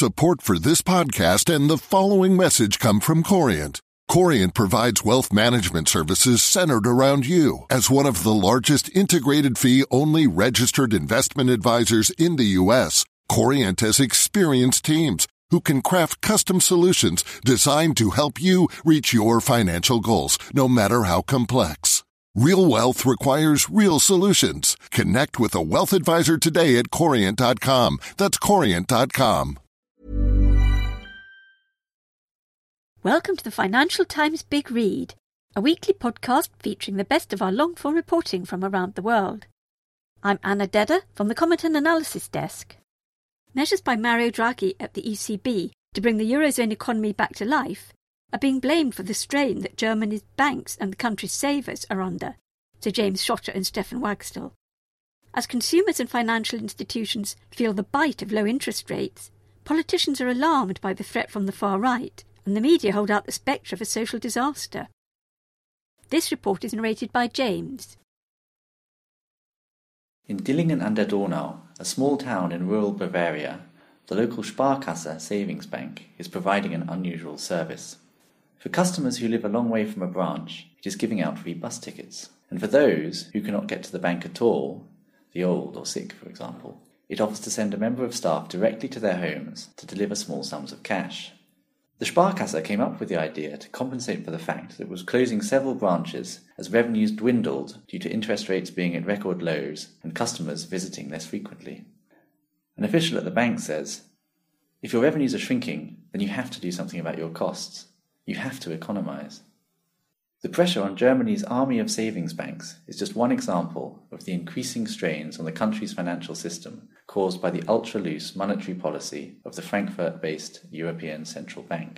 Support for this podcast and the following message come from Corient. Corient provides wealth management services centered around you. As one of the largest integrated fee-only registered investment advisors in the U.S., Corient has experienced teams who can craft custom solutions designed to help you reach your financial goals, no matter how complex. Real wealth requires real solutions. Connect with a wealth advisor today at Corient.com. That's Corient.com. Welcome to the Financial Times Big Read, a weekly podcast featuring the best of our long-form reporting from around the world. I'm Anna Dedder from the Comment and Analysis Desk. Measures by Mario Draghi at the ECB to bring the Eurozone economy back to life are being blamed for the strain that Germany's banks and the country's savers are under, Sir James Schotter and Stefan Wagstall. As consumers and financial institutions feel the bite of low interest rates, politicians are alarmed by the threat from the far right, and the media hold out the spectre of a social disaster. This report is narrated by James. In Dillingen an der Donau, a small town in rural Bavaria, the local Sparkasse savings bank is providing an unusual service. For customers who live a long way from a branch, it is giving out free bus tickets. And for those who cannot get to the bank at all, the old or sick for example, it offers to send a member of staff directly to their homes to deliver small sums of cash. The Sparkasse came up with the idea to compensate for the fact that it was closing several branches as revenues dwindled due to interest rates being at record lows and customers visiting less frequently. An official at the bank says, "If your revenues are shrinking, then you have to do something about your costs. You have to economize." The pressure on Germany's army of savings banks is just one example of the increasing strains on the country's financial system caused by the ultra-loose monetary policy of the Frankfurt-based European Central Bank.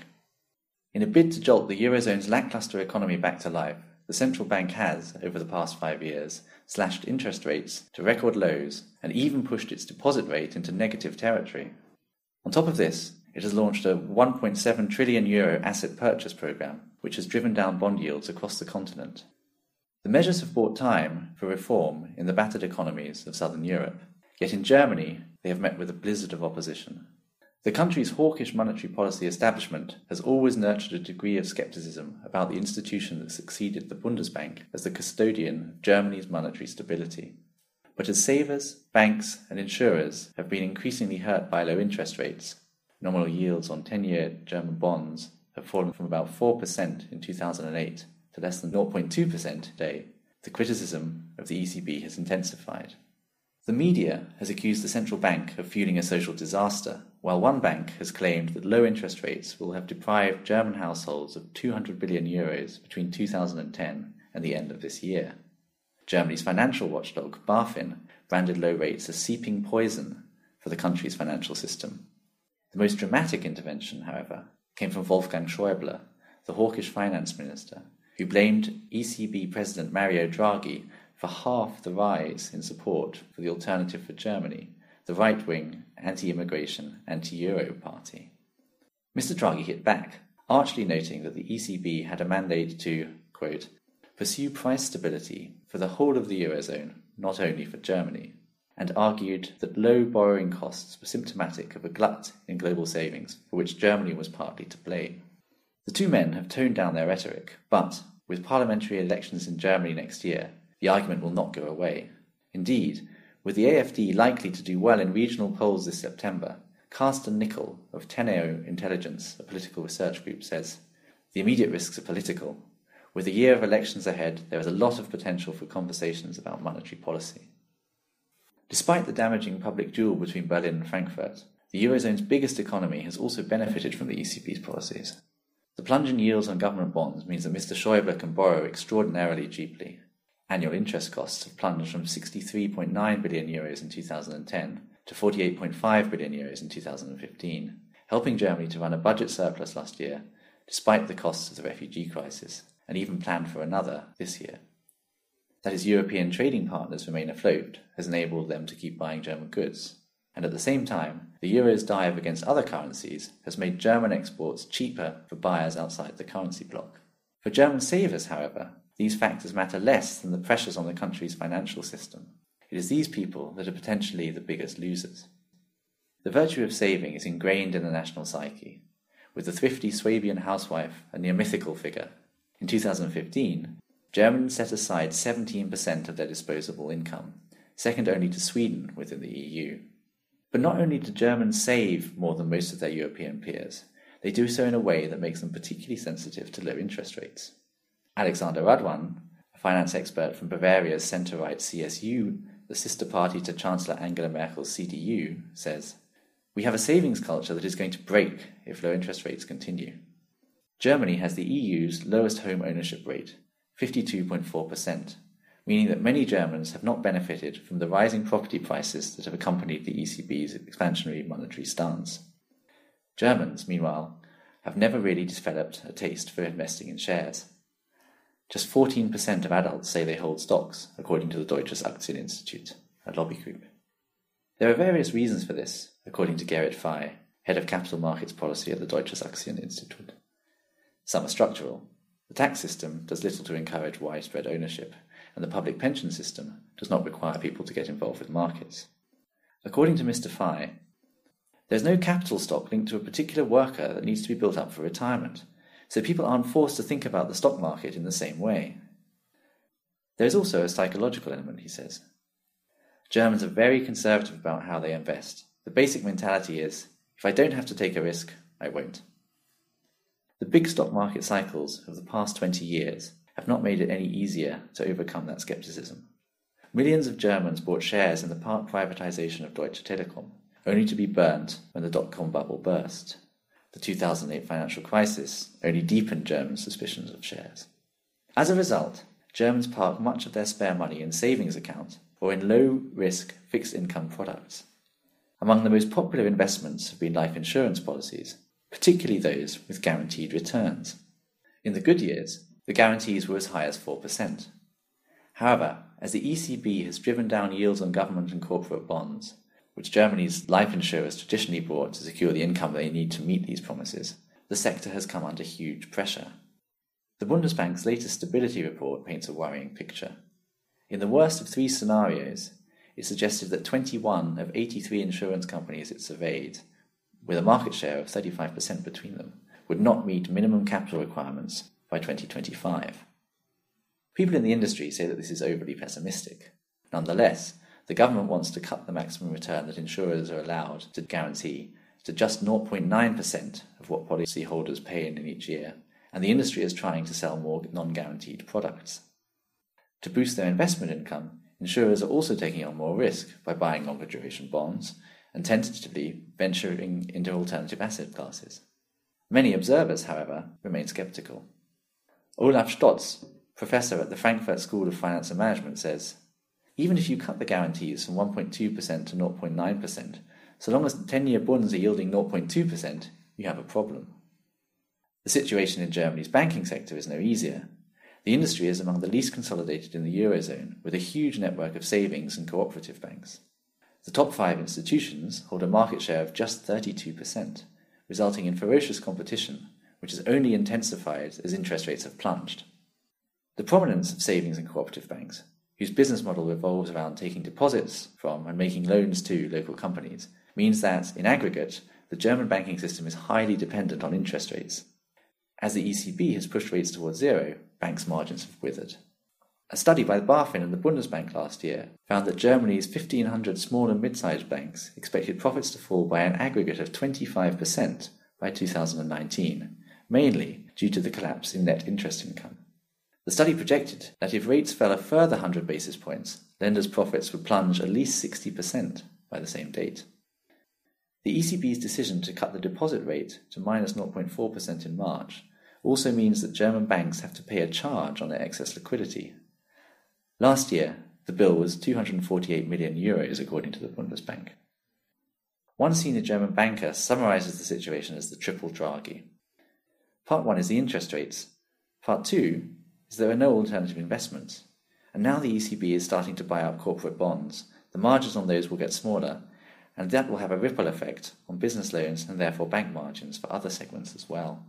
In a bid to jolt the Eurozone's lackluster economy back to life, the central bank has, over the past 5 years, slashed interest rates to record lows and even pushed its deposit rate into negative territory. On top of this, it has launched a €1.7 trillion asset purchase program, which has driven down bond yields across the continent. The measures have bought time for reform in the battered economies of southern Europe, yet in Germany they have met with a blizzard of opposition. The country's hawkish monetary policy establishment has always nurtured a degree of scepticism about the institution that succeeded the Bundesbank as the custodian of Germany's monetary stability. But as savers, banks and insurers have been increasingly hurt by low interest rates, nominal yields on 10-year German bonds have fallen from about 4% in 2008 to less than 0.2% today. The criticism of the ECB has intensified. The media has accused the central bank of fueling a social disaster, while one bank has claimed that low interest rates will have deprived German households of €200 billion between 2010 and the end of this year. Germany's financial watchdog, BaFin, branded low rates as seeping poison for the country's financial system. The most dramatic intervention, however, came from Wolfgang Schäuble, the hawkish finance minister, who blamed ECB President Mario Draghi for half the rise in support for the Alternative for Germany, the right-wing, anti-immigration, anti-Euro party. Mr. Draghi hit back, archly noting that the ECB had a mandate to, quote, pursue price stability for the whole of the Eurozone, not only for Germany, and argued that low borrowing costs were symptomatic of a glut in global savings for which Germany was partly to blame. The two men have toned down their rhetoric, but, with parliamentary elections in Germany next year, the argument will not go away. Indeed, with the AfD likely to do well in regional polls this September, Carsten Nickel of Teneo Intelligence, a political research group, says, "The immediate risks are political. With a year of elections ahead, there is a lot of potential for conversations about monetary policy." Despite the damaging public duel between Berlin and Frankfurt, the Eurozone's biggest economy has also benefited from the ECB's policies. The plunge in yields on government bonds means that Mr. Schäuble can borrow extraordinarily cheaply. Annual interest costs have plunged from €63.9 billion in 2010 to €48.5 billion in 2015, helping Germany to run a budget surplus last year, despite the costs of the refugee crisis, and even planned for another this year. That its European trading partners remain afloat has enabled them to keep buying German goods. And at the same time, the euro's dive against other currencies has made German exports cheaper for buyers outside the currency bloc. For German savers, however, these factors matter less than the pressures on the country's financial system. It is these people that are potentially the biggest losers. The virtue of saving is ingrained in the national psyche, with the thrifty Swabian housewife a near mythical figure. In 2015, Germans set aside 17% of their disposable income, second only to Sweden within the EU. But not only do Germans save more than most of their European peers, they do so in a way that makes them particularly sensitive to low interest rates. Alexander Radwan, a finance expert from Bavaria's centre-right CSU, the sister party to Chancellor Angela Merkel's CDU, says, "We have a savings culture that is going to break if low interest rates continue." Germany has the EU's lowest home ownership rate, 52.4%, meaning that many Germans have not benefited from the rising property prices that have accompanied the ECB's expansionary monetary stance. Germans, meanwhile, have never really developed a taste for investing in shares. Just 14% of adults say they hold stocks, according to the Deutsches Aktieninstitut, a lobby group. There are various reasons for this, according to Gerrit Fay, head of capital markets policy at the Deutsches Aktieninstitut. Some are structural. The tax system does little to encourage widespread ownership, and the public pension system does not require people to get involved with markets. According to Mr. Fay, there's no capital stock linked to a particular worker that needs to be built up for retirement, so people aren't forced to think about the stock market in the same way. There is also a psychological element, he says. Germans are very conservative about how they invest. The basic mentality is, if I don't have to take a risk, I won't. The big stock market cycles of the past 20 years have not made it any easier to overcome that skepticism. Millions of Germans bought shares in the part privatization of Deutsche Telekom, only to be burnt when the dot-com bubble burst. The 2008 financial crisis only deepened German suspicions of shares. As a result, Germans park much of their spare money in savings accounts or in low-risk fixed-income products. Among the most popular investments have been life insurance policies, particularly those with guaranteed returns. In the good years, the guarantees were as high as 4%. However, as the ECB has driven down yields on government and corporate bonds, which Germany's life insurers traditionally bought to secure the income they need to meet these promises, the sector has come under huge pressure. The Bundesbank's latest stability report paints a worrying picture. In the worst of 3 scenarios, it suggested that 21 of 83 insurance companies it surveyed, with a market share of 35% between them, would not meet minimum capital requirements by 2025. People in the industry say that this is overly pessimistic. Nonetheless, the government wants to cut the maximum return that insurers are allowed to guarantee to just 0.9% of what policyholders pay in each year, and the industry is trying to sell more non-guaranteed products. To boost their investment income, insurers are also taking on more risk by buying longer duration bonds and tentatively venturing into alternative asset classes. Many observers, however, remain skeptical. Olaf Stotz, professor at the Frankfurt School of Finance and Management, says, "Even if you cut the guarantees from 1.2% to 0.9%, so long as 10-year bonds are yielding 0.2%, you have a problem." The situation in Germany's banking sector is no easier. The industry is among the least consolidated in the Eurozone, with a huge network of savings and cooperative banks. The top 5 institutions hold a market share of just 32%, resulting in ferocious competition, which has only intensified as interest rates have plunged. The prominence of savings and cooperative banks, whose business model revolves around taking deposits from and making loans to local companies, means that, in aggregate, the German banking system is highly dependent on interest rates. As the ECB has pushed rates towards zero, banks' margins have withered. A study by BaFin and the Bundesbank last year found that Germany's 1,500 small and mid-sized banks expected profits to fall by an aggregate of 25% by 2019, mainly due to the collapse in net interest income. The study projected that if rates fell a further 100 basis points, lenders' profits would plunge at least 60% by the same date. The ECB's decision to cut the deposit rate to minus 0.4% in March also means that German banks have to pay a charge on their excess liquidity. Last year, the bill was 248 million euros, according to the Bundesbank. One senior German banker summarizes the situation as the triple Draghi. Part 1 is the interest rates. Part 2 is there are no alternative investments. And now the ECB is starting to buy up corporate bonds. The margins on those will get smaller, and that will have a ripple effect on business loans and therefore bank margins for other segments as well.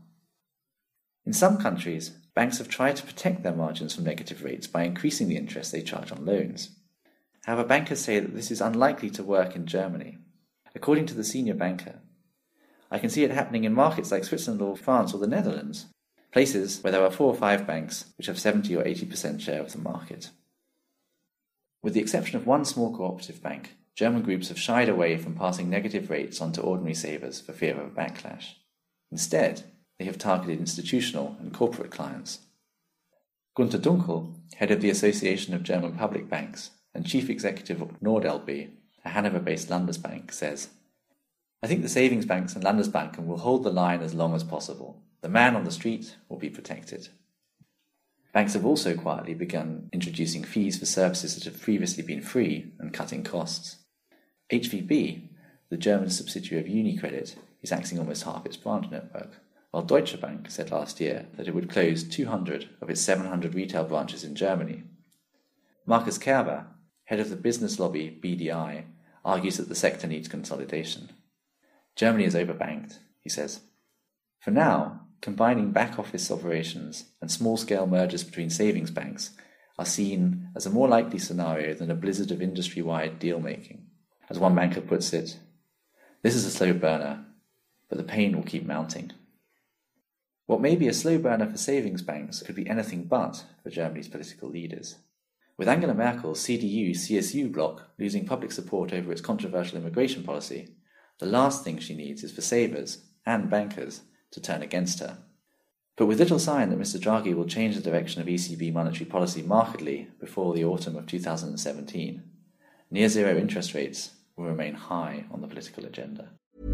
In some countries, banks have tried to protect their margins from negative rates by increasing the interest they charge on loans. However, bankers say that this is unlikely to work in Germany. according to the senior banker. I can see it happening in markets like Switzerland or France or the Netherlands, places where there are 4 or 5 banks which have 70 or 80% share of the market. With the exception of one small cooperative bank, German groups have shied away from passing negative rates onto ordinary savers for fear of a backlash. Instead, they have targeted institutional and corporate clients. Gunter Dunkel, head of the Association of German Public Banks and chief executive of NordLB, a Hanover-based Landesbank, says, "I think the savings banks and Landesbanken will hold the line as long as possible. The man on the street will be protected." Banks have also quietly begun introducing fees for services that have previously been free and cutting costs. HVB, the German subsidiary of UniCredit, is axing almost half its branch network, while Deutsche Bank said last year that it would close 200 of its 700 retail branches in Germany. Markus Kerber, head of the business lobby BDI, argues that the sector needs consolidation. Germany is overbanked, he says. For now, combining back-office operations and small-scale mergers between savings banks are seen as a more likely scenario than a blizzard of industry-wide deal-making. As one banker puts it, "This is a slow burner, but the pain will keep mounting." What may be a slow burner for savings banks could be anything but for Germany's political leaders. With Angela Merkel's CDU-CSU bloc losing public support over its controversial immigration policy, the last thing she needs is for savers and bankers to turn against her. But with little sign that Mr. Draghi will change the direction of ECB monetary policy markedly before the autumn of 2017, near-zero interest rates will remain high on the political agenda.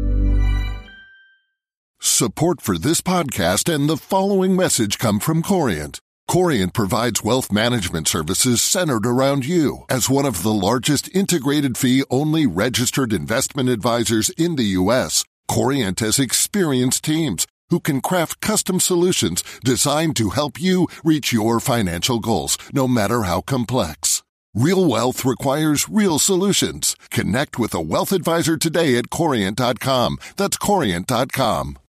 Support for this podcast and the following message come from Corient. Corient provides wealth management services centered around you. As one of the largest integrated fee-only registered investment advisors in the U.S., Corient has experienced teams who can craft custom solutions designed to help you reach your financial goals, no matter how complex. Real wealth requires real solutions. Connect with a wealth advisor today at Corient.com. That's Corient.com.